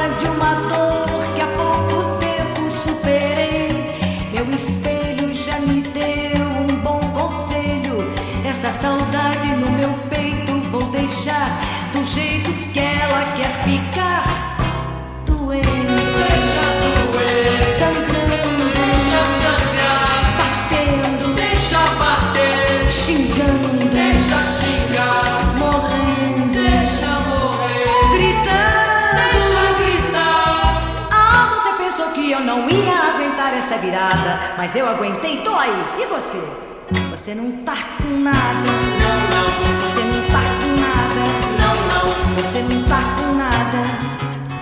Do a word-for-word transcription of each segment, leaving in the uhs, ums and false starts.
de uma dor que há pouco tempo superei. Meu espelho já me deu um bom conselho. Essa saudade no meu peito vou deixar do jeito que ela quer ficar. Doendo, deixa doer, sangrando, deixa sangrar, batendo, deixa bater, xingando, deixa xingar, morrendo, deixa morrer, gritando, deixa gritar. Ah, você pensou que eu não ia aguentar essa virada, mas eu aguentei, tô aí. E você? Você não tá com nada. Não, não, Você não tá com nada. não, não, Você não tá com nada.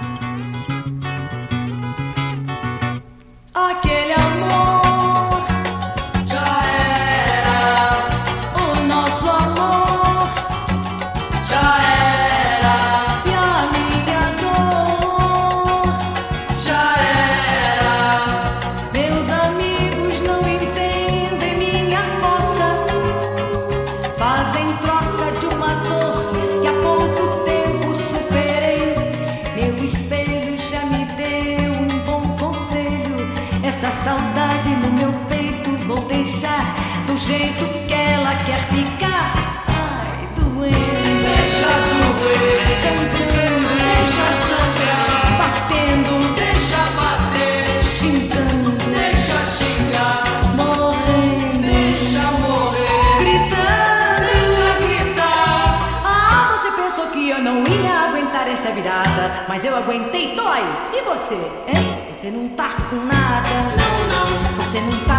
Aquele amor já era, o nosso amor já era, e a minha dor já era. Meus amigos não entendem minha força, fazem troça de uma dor que há pouco tempo superei. Meu espelho já me deu um bom conselho. Essa saudade no meu peito vou deixar do jeito que ela quer ficar. Ai, doendo, Deixa doer, sangrando, deixa sangrar, batendo, deixa bater, xingando, deixa xingar, morrendo, deixa morrer, gritando. deixa gritar. Ah, você pensou que eu não ia aguentar essa virada, mas eu aguentei, tô aí. E você, hein? Você não tá com nada. Não, não, Você não tá